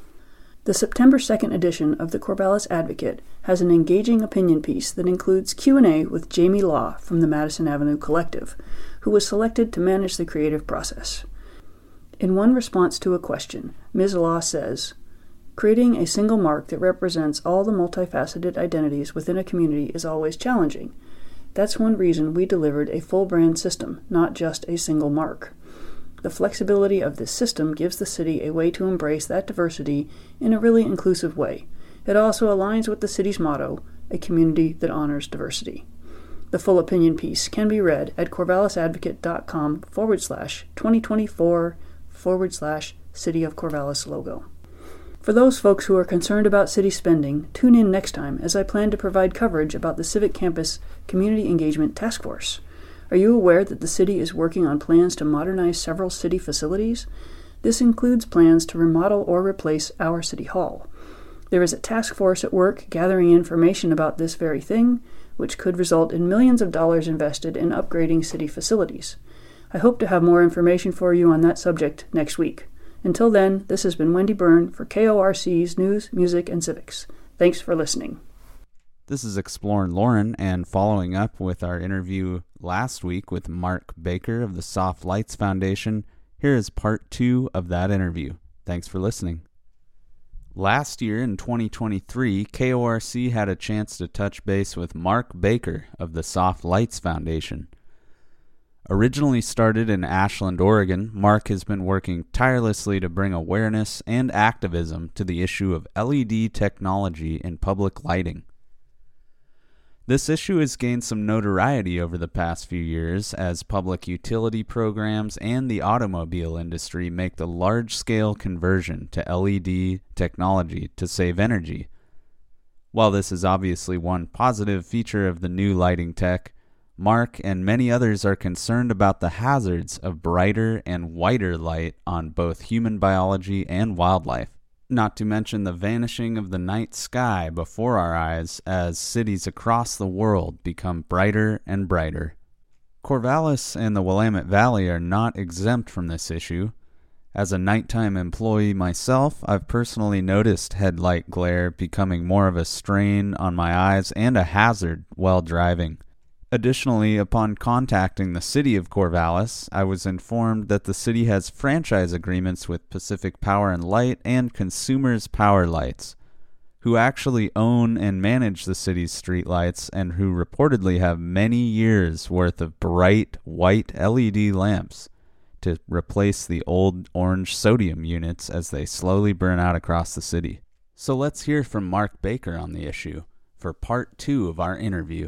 The September second edition of the Corvallis Advocate has an engaging opinion piece that includes Q and A with Jamie Law from the Madison Avenue Collective, who was selected to manage the creative process. In one response to a question, Miz Law says, "Creating a single mark that represents all the multifaceted identities within a community is always challenging. That's one reason we delivered a full brand system, not just a single mark. The flexibility of this system gives the city a way to embrace that diversity in a really inclusive way. It also aligns with the city's motto, a community that honors diversity." The full opinion piece can be read at corvallisadvocate.com forward slash 2024 forward slash City of Corvallis logo. For those folks who are concerned about city spending, tune in next time as I plan to provide coverage about the Civic Campus Community Engagement Task Force. Are you aware that the city is working on plans to modernize several city facilities? This includes plans to remodel or replace our city hall. There is a task force at work gathering information about this very thing, which could result in millions of dollars invested in upgrading city facilities. I hope to have more information for you on that subject next week. Until then, this has been Wendy Byrne for K O R C's News, Music, and Civics. Thanks for listening. This is Explorin' Lauren, and following up with our interview last week with Mark Baker of the Soft Lights Foundation, here is part two of that interview. Thanks for listening. Last year in twenty twenty-three, K O R C had a chance to touch base with Mark Baker of the Soft Lights Foundation. Originally started in Ashland, Oregon, Mark has been working tirelessly to bring awareness and activism to the issue of L E D technology in public lighting. This issue has gained some notoriety over the past few years as public utility programs and the automobile industry make the large-scale conversion to L E D technology to save energy. While this is obviously one positive feature of the new lighting tech, Mark and many others are concerned about the hazards of brighter and whiter light on both human biology and wildlife. Not to mention the vanishing of the night sky before our eyes as cities across the world become brighter and brighter. Corvallis and the Willamette Valley are not exempt from this issue. As a nighttime employee myself, I've personally noticed headlight glare becoming more of a strain on my eyes and a hazard while driving. Additionally, upon contacting the city of Corvallis, I was informed that the city has franchise agreements with Pacific Power and Light and Consumers Power Lights, who actually own and manage the city's streetlights and who reportedly have many years' worth of bright white L E D lamps to replace the old orange sodium units as they slowly burn out across the city. So let's hear from Mark Baker on the issue for part two of our interview.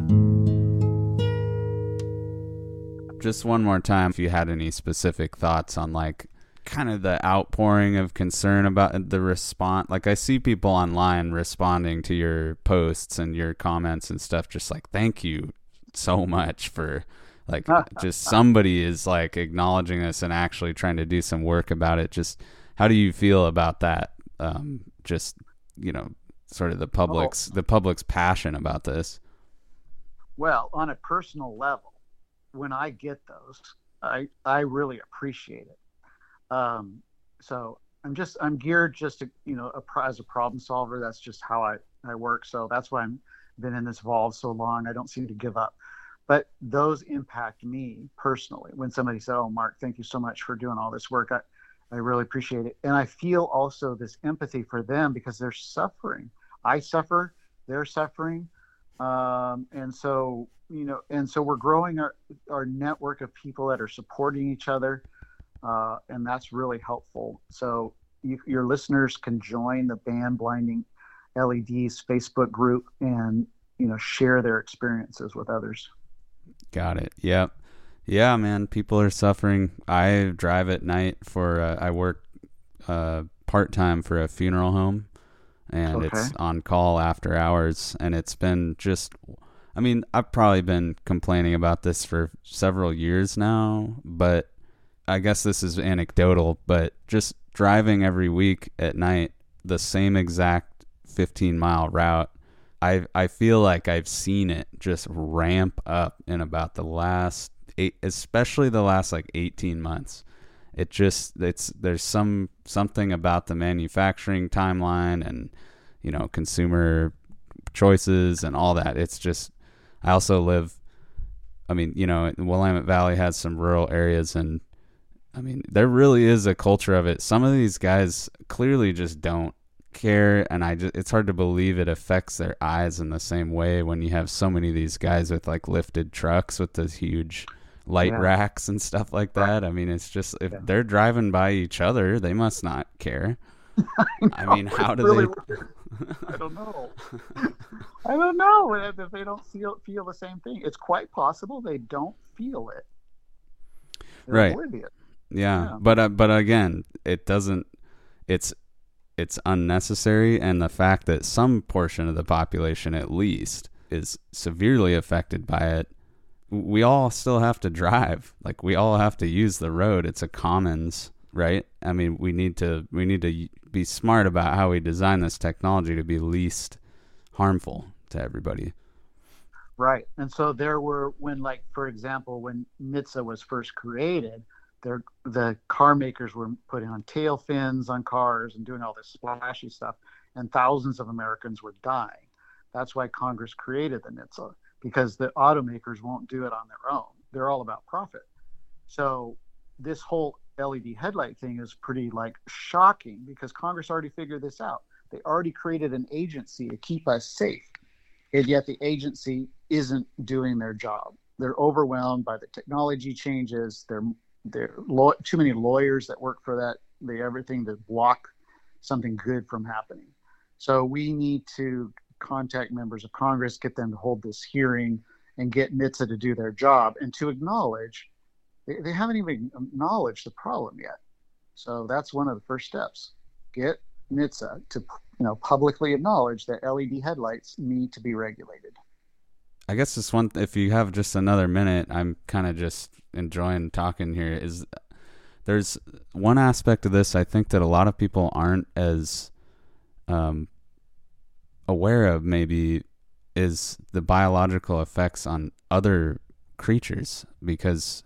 Just one more time, if you had any specific thoughts on, like, kind of the outpouring of concern about the response. Like, I see people online responding to your posts and your comments and stuff, just like, thank you so much for, like, just somebody is, like, acknowledging this and actually trying to do some work about it. Just how do you feel about that? Um, just, you know, sort of the public's, oh. the public's passion about this. Well, on a personal level, when I get those, I I really appreciate it. Um, so I'm just I'm geared just to you know a, as a problem solver. That's just how I, I work. So that's why I'm been in this Evolve so long. I don't seem to give up. But those impact me personally. When somebody said, "Oh, Mark, thank you so much for doing all this work," I I really appreciate it, and I feel also this empathy for them because they're suffering. I suffer. They're suffering, um, and so. You know, and so we're growing our, our network of people that are supporting each other. uh, and that's really helpful. So you, your listeners can join the Ban Blinding L E Ds Facebook group and, you know, share their experiences with others. Got it. Yep. Yeah, man. People are suffering. I drive at night for. Uh, I work uh, part time for a funeral home, and Okay. it's on call after hours. And it's been just. I mean, I've probably been complaining about this for several years now, but I guess this is anecdotal. But just driving every week at night, the same exact fifteen mile route. I I feel like I've seen it just ramp up in about the last eight, especially the last like eighteen months. It just it's there's some something about the manufacturing timeline and, you know, consumer choices and all that. It's just, I also live, I mean, you know, Willamette Valley has some rural areas, and I mean, there really is a culture of it. Some of these guys clearly just don't care, and I just, it's hard to believe it affects their eyes in the same way when you have so many of these guys with like lifted trucks with those huge light Yeah. racks and stuff like that. I mean, it's just, if Yeah. they're driving by each other, they must not care. I mean, how do Really they weird. I don't know. I don't know if they don't feel feel the same thing. It's quite possible they don't feel it. They're Right. oblivious. yeah, Yeah. but uh, but again, it doesn't, it's it's unnecessary, and the fact that some portion of the population at least is severely affected by it, we all still have to drive. Like, we all have to use the road. It's a commons, right? I mean, we need to we need to be smart about how we design this technology to be least harmful to everybody. Right. And so there were, when, like, for example, when N H T S A was first created, there, the car makers were putting on tail fins on cars and doing all this splashy stuff, and thousands of Americans were dying. That's why Congress created the N H T S A, because the automakers won't do it on their own. They're all about profit. So this whole L E D headlight thing is pretty, like, shocking, because Congress already figured this out. They already created an agency to keep us safe, and yet the agency isn't doing their job. They're overwhelmed by the technology changes. They're there law, too many lawyers that work for that. They everything to block something good from happening. So we need to contact members of Congress, get them to hold this hearing, and get N H T S A to do their job and to acknowledge they, they haven't even acknowledged the problem yet. So that's one of the first steps. Get N H T S A to, you know, publicly acknowledge that L E D headlights need to be regulated. I guess this one, if you have just another minute, I'm kind of just enjoying talking here, is there's one aspect of this I think that a lot of people aren't as um, aware of, maybe, is the biological effects on other creatures, because,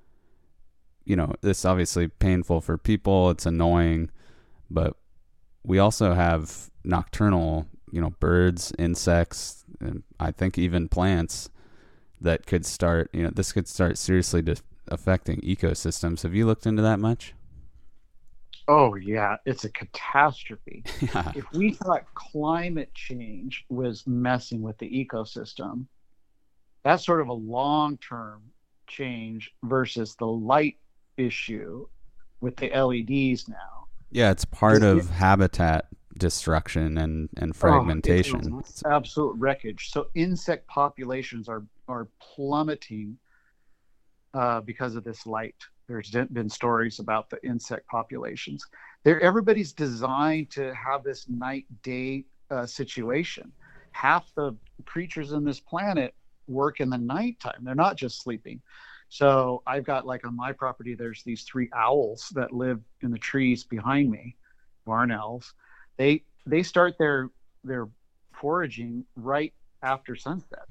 you know, this obviously painful for people, it's annoying, but we also have nocturnal, you know, birds, insects, and I think even plants that could start, you know, this could start seriously dis- affecting ecosystems. Have you looked into that much? Oh, yeah, it's a catastrophe. Yeah. If we thought climate change was messing with the ecosystem, that's sort of a long-term change versus the light issue with the L E Ds now. Yeah, it's part Is of it- habitat destruction and, and fragmentation. Oh, it's absolute wreckage. So insect populations are, are plummeting uh, because of this light. There's been stories about the insect populations. They're, everybody's designed to have this night-day uh, situation. Half the creatures in this planet work in the nighttime. They're not just sleeping. So I've got, like, on my property, there's these three owls that live in the trees behind me, barn owls. They they start their their foraging right after sunset.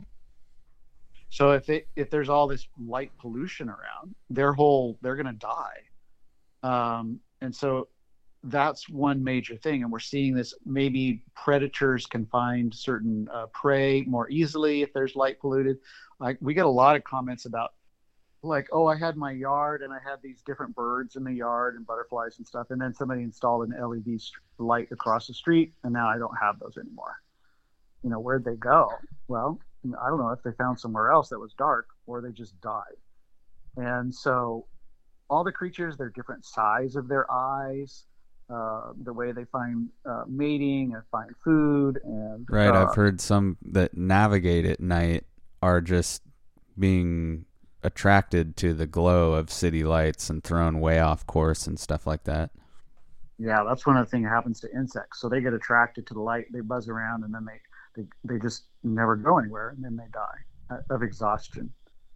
So if it if there's all this light pollution around, their whole they're going to die. Um, and so that's one major thing. And we're seeing this. Maybe predators can find certain uh, prey more easily if there's light polluted. Like, we get a lot of comments about, like, oh, I had my yard and I had these different birds in the yard and butterflies and stuff, and then somebody installed an L E D light across the street, and now I don't have those anymore. You know, where'd they go? Well, I don't know if they found somewhere else that was dark, or they just died. And so all the creatures, they're different size of their eyes, uh, the way they find uh, mating and find food. And right, uh, I've heard some that navigate at night are just being attracted to the glow of city lights and thrown way off course and stuff like that. Yeah, that's one of the things that happens to insects. So they get attracted to the light, they buzz around, and then they, they, they just never go anywhere, and then they die of exhaustion.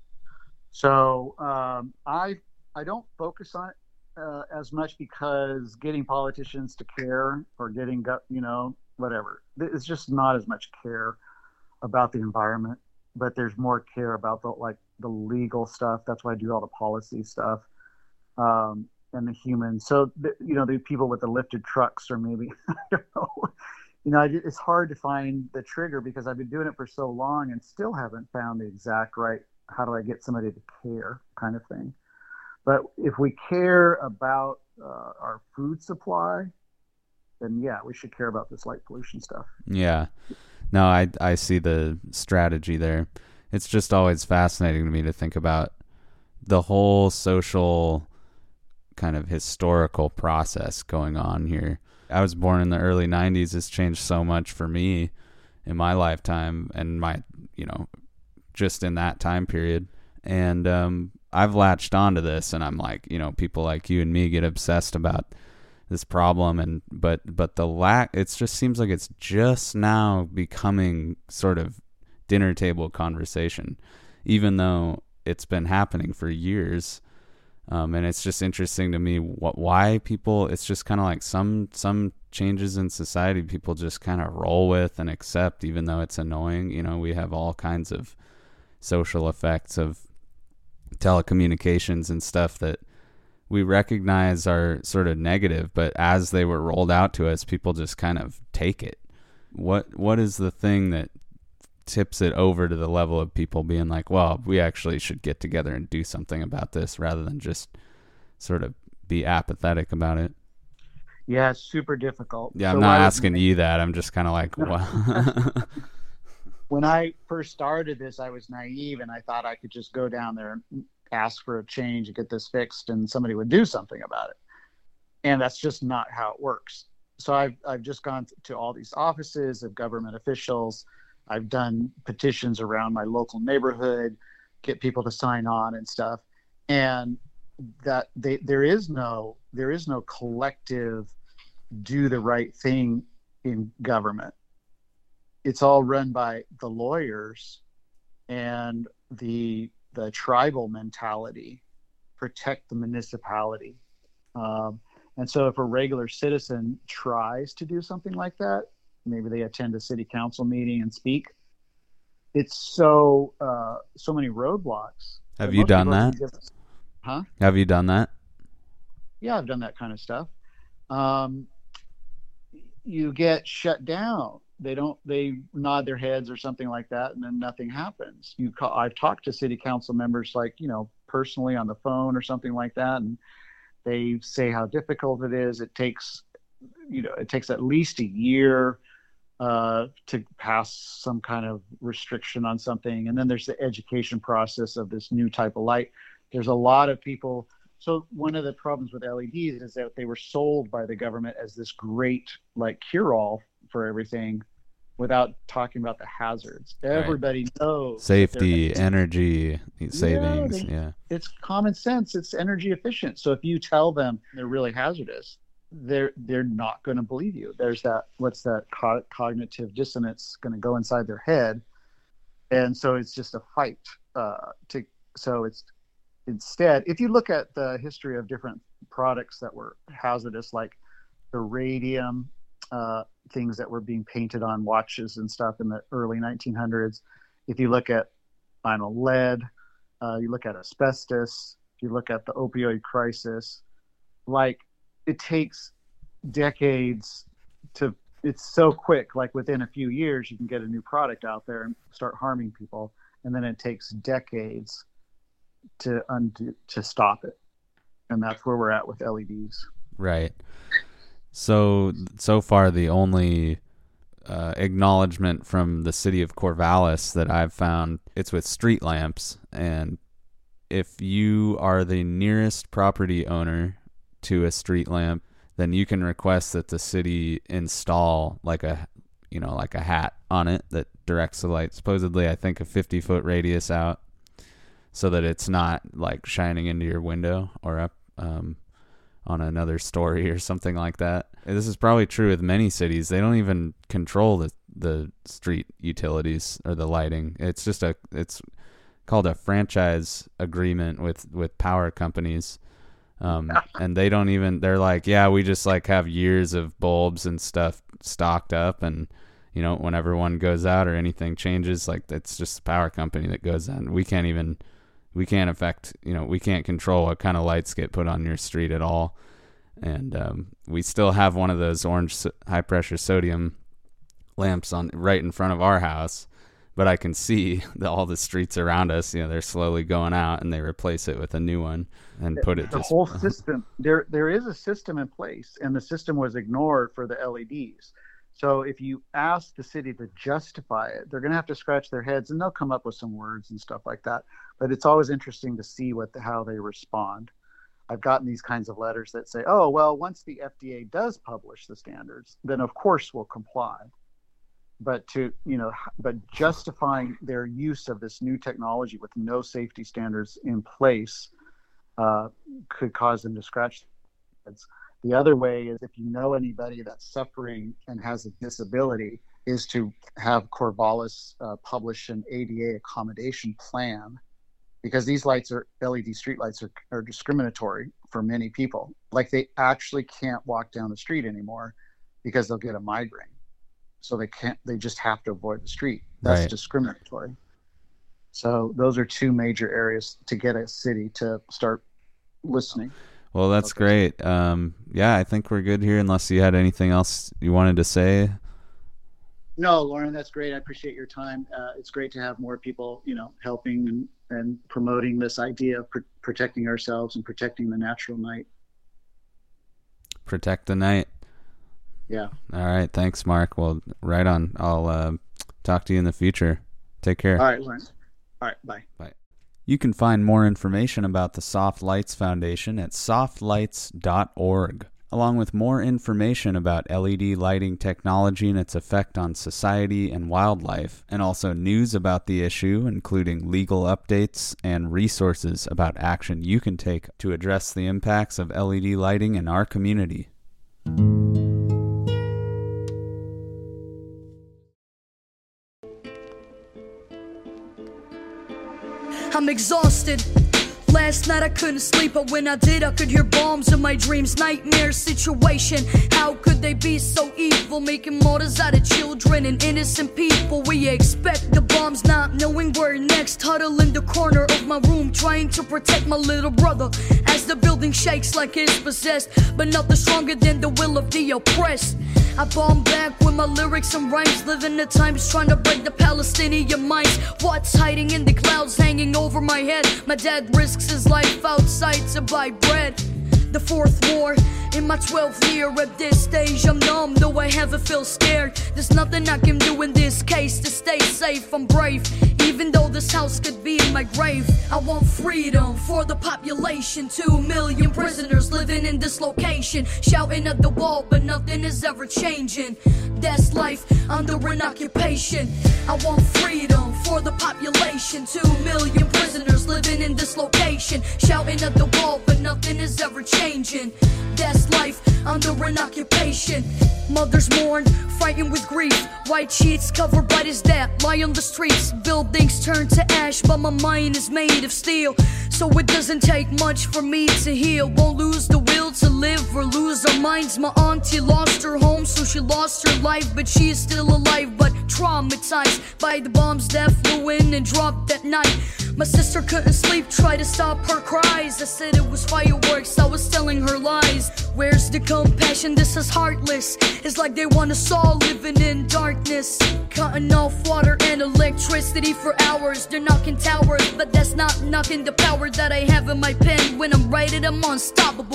So um, I I don't focus on it uh, as much because getting politicians to care or getting, you know, whatever, it's just not as much care about the environment, but there's more care about the like the legal stuff. That's why I do all the policy stuff. Um, and the humans. So, the, you know, the people with the lifted trucks, or maybe, I don't know, you know, it's hard to find the trigger because I've been doing it for so long and still haven't found the exact right, how do I get somebody to care kind of thing. But if we care about uh, our food supply, then yeah, we should care about this light pollution stuff. Yeah. No, I, I see the strategy there. It's just always fascinating to me to think about the whole social kind of historical process going on here. I was born in the early nineties. It's changed so much for me in my lifetime and my, you know, just in that time period. And um, I've latched onto this, and I'm like, you know, people like you and me get obsessed about this problem, and but but the lack, it just seems like it's just now becoming sort of dinner table conversation, even though it's been happening for years. Um, and it's just interesting to me what why people, it's just kind of like some some changes in society people just kind of roll with and accept, even though it's annoying. You know, we have all kinds of social effects of telecommunications and stuff that we recognize are sort of negative, but as they were rolled out to us, people just kind of take it. What what is the thing that tips it over to the level of people being like, well, we actually should get together and do something about this, rather than just sort of be apathetic about it? Yeah, it's super difficult. Yeah, I'm so not I, asking you that. I'm just kind of like, well. When I first started this, I was naive, and I thought I could just go down there and ask for a change and get this fixed, and somebody would do something about it. And that's just not how it works. So I've I've just gone to all these offices of government officials. I've done petitions around my local neighborhood, get people to sign on and stuff. And that they, there is no, there is no collective do the right thing in government. It's all run by the lawyers and the, the tribal mentality, protect the municipality. Um, and so if a regular citizen tries to do something like that, maybe they attend a city council meeting and speak, it's so uh, so many roadblocks. Have you done that? Huh? Have you done that? Yeah, I've done that kind of stuff. Um, you get shut down. They don't. They nod their heads or something like that, and then nothing happens. You, call, I've talked to city council members, like, you know, personally on the phone or something like that, and they say how difficult it is. It takes, you know, it takes at least a year uh, to pass some kind of restriction on something. And then there's the education process of this new type of light. There's a lot of people. So one of the problems with L E Ds is that they were sold by the government as this great, like, cure-all for everything, without talking about the hazards. Everybody right. knows safety, energy savings. Yeah, they, yeah, it's common sense. It's energy efficient. So if you tell them they're really hazardous, they're they're not going to believe you. There's that, what's that co- cognitive dissonance going to go inside their head, and so it's just a fight uh, to. So it's instead, if you look at the history of different products that were hazardous, like the radium, uh, things that were being painted on watches and stuff in the early nineteen hundreds. If you look at, I don't know, lead, uh, you look at asbestos, if you look at the opioid crisis, like, it takes decades to, it's so quick, like within a few years you can get a new product out there and start harming people, and then it takes decades to undo, to stop it. And that's where we're at with L E Ds. Right. So, so far the only uh, acknowledgement from the city of Corvallis that I've found, it's with street lamps, and if you are the nearest property owner to a street lamp, then you can request that the city install like a, you know, like a hat on it that directs the light. Supposedly, I think a fifty foot radius out, so that it's not like shining into your window or up um, on another story or something like that. This is probably true with many cities. They don't even control the the street utilities or the lighting. It's just a it's called a franchise agreement with with power companies. Um, and they don't even, they're like, yeah, we just like have years of bulbs and stuff stocked up, and you know, whenever one goes out or anything changes, like it's just the power company that goes on. We can't even, we can't affect, you know, we can't control what kind of lights get put on your street at all. And um, we still have one of those orange so- high pressure sodium lamps on right in front of our house, but I can see the, all the streets around us, you know, they're slowly going out, and they replace it with a new one and put it the just, whole system. There, there is a system in place, and the system was ignored for the L E Ds. So if you ask the city to justify it, they're going to have to scratch their heads, and they'll come up with some words and stuff like that. But it's always interesting to see what the, how they respond. I've gotten these kinds of letters that say, oh, well, once the F D A does publish the standards, then of course we'll comply. But to, you know, but justifying their use of this new technology with no safety standards in place uh, could cause them to scratch their heads. The other way is, if you know anybody that's suffering and has a disability, is to have Corvallis uh, publish an A D A accommodation plan, because these lights are L E D street lights are, are discriminatory for many people. Like, they actually can't walk down the street anymore because they'll get a migraine. So they can't, they just have to avoid the street. That's right. Discriminatory. So those are two major areas to get a city to start listening. Well, that's okay. Great. Um, yeah, I think we're good here, unless you had anything else you wanted to say. No, Lauren, that's great. I appreciate your time. Uh, it's great to have more people, you know, helping and, and promoting this idea of pr- protecting ourselves and protecting the natural night. Protect the night. Yeah. All right. Thanks, Mark. Well, right on. I'll uh, talk to you in the future. Take care. All right, Lauren. All right. Bye. Bye. You can find more information about the Soft Lights Foundation at soft lights dot org, along with more information about L E D lighting technology and its effect on society and wildlife, and also news about the issue, including legal updates and resources about action you can take to address the impacts of L E D lighting in our community. I'm exhausted. Last night I couldn't sleep, but when I did, I could hear bombs in my dreams. Nightmare situation. How could they be so evil, making martyrs out of children and innocent people? We expect the bombs, not knowing where next. Huddle in the corner of my room, trying to protect my little brother as the building shakes like it's possessed. But nothing stronger than the will of the oppressed. I bomb back with my lyrics and rhymes, living the times trying to break the Palestinian minds. What's hiding in the clouds hanging over my head? My dad risks his life outside to buy bread. The fourth war in my twelfth year. At this stage I'm numb, though I haven't feel scared. There's nothing I can do in this case to stay safe. I'm brave, even though this house could be in my grave. I want freedom for the population. Two million prisoners living in this location, shouting at the wall, but nothing is ever changing. That's life under an occupation. I want freedom for the population. Two million prisoners living in this location, shouting at the wall, but nothing is ever changing. That's life under an occupation. Mothers mourn, fighting with grief. White sheets covered by his dad lie on the streets. Buildings turn to ash, but my mind is made of steel. So it doesn't take much for me to heal. Won't lose the will to live or lose our minds. My auntie lost her home, so she lost her life, but she is still alive, but traumatized by the bombs that flew in and dropped that night. My sister couldn't sleep, tried to stop her cries. I said it was fireworks, I was telling her lies. Where's the compassion? This is heartless. It's like they want us all living in darkness, cutting off water and electricity for hours. They're knocking towers, but that's not knocking the power that I have in my pen. When I'm writing, I'm unstoppable.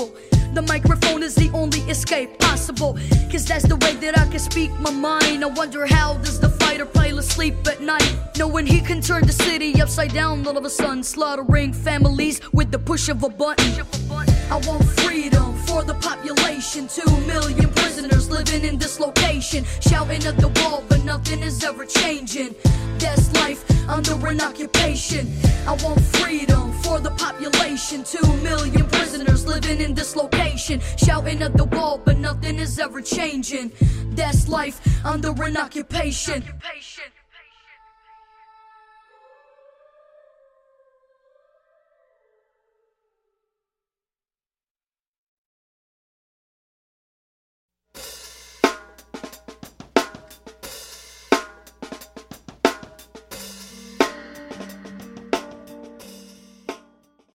The microphone is the only escape possible, cause that's the way that I can speak my mind. I wonder how does the fighter pilot sleep at night, knowing he can turn the city upside down all of a sudden, slaughtering families with the push of a button. I want freedom for the population, two million prisoners living in this location, shouting at the wall but nothing is ever changing. That's life under an occupation. I want freedom for the population, two million prisoners living in this location, shouting at the wall but nothing is ever changing. That's life under an occupation.